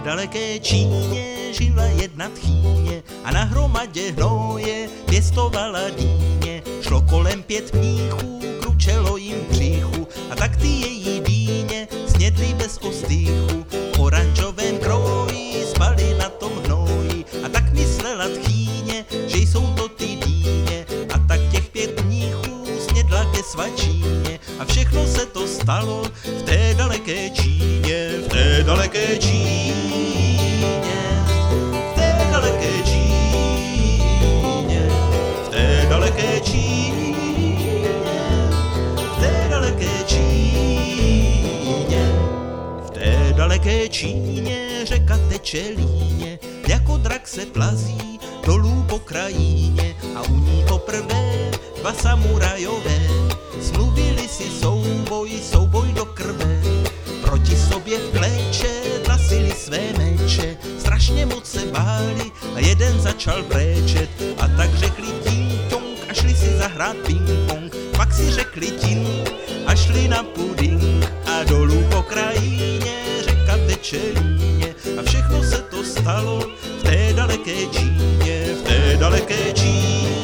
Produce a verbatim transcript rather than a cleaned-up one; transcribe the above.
daleké Číně žila jedna tchýně a na hromadě hnoje pěstovala dýně. Šlo kolem pět mníchů, kručelo jim v břichu a tak ty její dýně snědli bez ostýchu. V oranžovém kroji spali na tom hnoji a tak myslela tchýně, že jsou to ty dýně. A tak těch pět mníchů snědla ke svačíně a všechno se to stalo v té daleké Číně, v té daleké Číně, v té daleké Číně, v té daleké Číně, v té daleké Číně, v té daleké Číně řeka teče líně, jako drak se plazí dolů po krajíně a u ní poprvé dva samurajové smluvili si souboj, souboj do krve. Proti sobě v pléče dlasili své meče, strašně moc se báli a jeden začal bréčet. A tak řekli ting-tong a šli si zahrát ping-pong, pak si řekli ting a šli na puding a dolů po krajíně řeka teče líně a všechno se to stalo v té daleké Číně, v té daleké Číně.